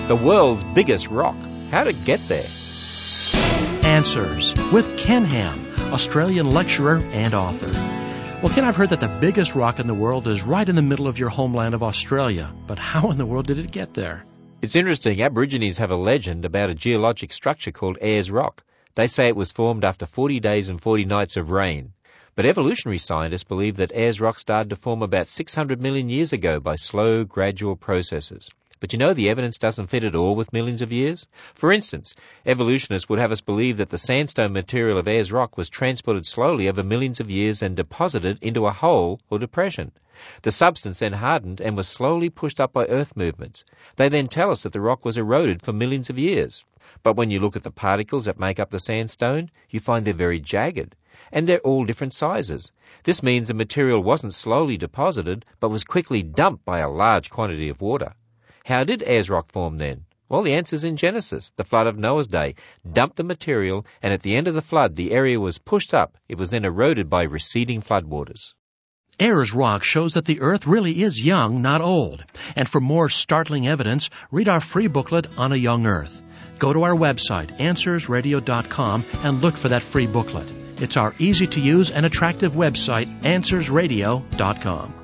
the world's biggest rock. How'd it get there? Answers with Ken Ham, Australian lecturer and author. Well, Ken, I've heard that the biggest rock in the world is right in the middle of your homeland of Australia. But how in the world did it get there? It's interesting. Aborigines have a legend about a geologic structure called Ayers Rock. They say it was formed after 40 days and 40 nights of rain. But evolutionary scientists believe that Ayers Rock started to form about 600 million years ago by slow, gradual processes. But you know, the evidence doesn't fit at all with millions of years. For instance, evolutionists would have us believe that the sandstone material of Ayers Rock was transported slowly over millions of years and deposited into a hole or depression. The substance then hardened and was slowly pushed up by earth movements. They then tell us that the rock was eroded for millions of years. But when you look at the particles that make up the sandstone, you find they're very jagged. And they're all different sizes. This means the material wasn't slowly deposited, but was quickly dumped by a large quantity of water. How did Ayers Rock form then? Well, the answer's in Genesis. The flood of Noah's day dumped the material, and at the end of the flood, the area was pushed up. It was then eroded by receding floodwaters. Ayers Rock shows that the Earth really is young, not old. And for more startling evidence, read our free booklet on a young Earth. Go to our website, AnswersRadio.com, and look for that free booklet. It's our easy-to-use and attractive website, AnswersRadio.com.